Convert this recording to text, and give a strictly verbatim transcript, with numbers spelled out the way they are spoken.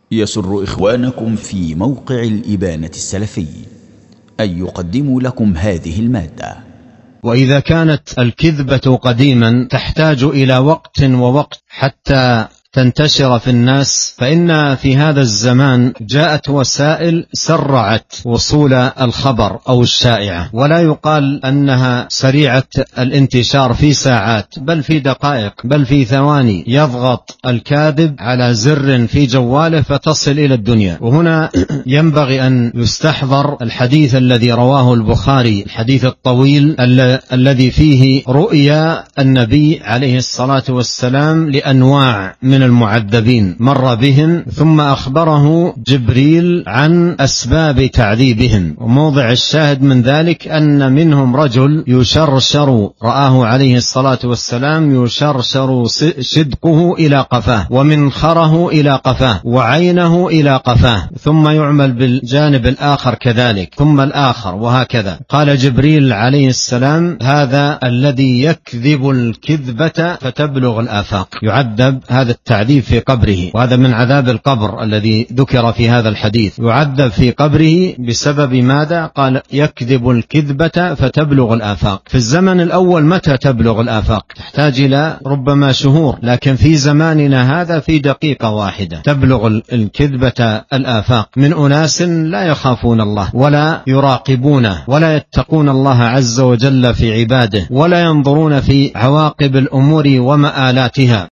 يسر إخوانكم في موقع الإبانة السلفي أن يقدموا لكم هذه المادة. وإذا كانت الكذبة قديما تحتاج إلى وقت ووقت حتى تنتشر في الناس، فإن في هذا الزمان جاءت وسائل سرعت وصول الخبر أو الشائعة، ولا يقال أنها سريعة الانتشار في ساعات، بل في دقائق، بل في ثواني يضغط الكاذب على زر في جواله فتصل إلى الدنيا. وهنا ينبغي أن يستحضر الحديث الذي رواه البخاري، الحديث الطويل الذي فيه رؤيا النبي عليه الصلاة والسلام لأنواع من المعذبين مر بهم، ثم أخبره جبريل عن أسباب تعذيبهم. وموضع الشاهد من ذلك أن منهم رجل يشرشر، رآه عليه الصلاة والسلام يشرشر شدقه إلى قفاه، ومنخره إلى قفاه، وعينه إلى قفاه، ثم يعمل بالجانب الآخر كذلك، ثم الآخر، وهكذا. قال جبريل عليه السلام: هذا الذي يكذب الكذبة فتبلغ الآفاق، يعذب هذا التعذيب في قبره، وهذا من عذاب القبر الذي ذكر في هذا الحديث، يعذب في قبره بسبب ماذا؟ قال: يكذب الكذبة فتبلغ الآفاق. في الزمن الأول متى تبلغ الآفاق؟ تحتاج إلى ربما شهور، لكن في زماننا هذا في دقيقة واحدة تبلغ الكذبة الآفاق من أناس لا يخافون الله ولا يراقبونه ولا يتقون الله عز وجل في عباده، ولا ينظرون في عواقب الأمور ومآلاتها.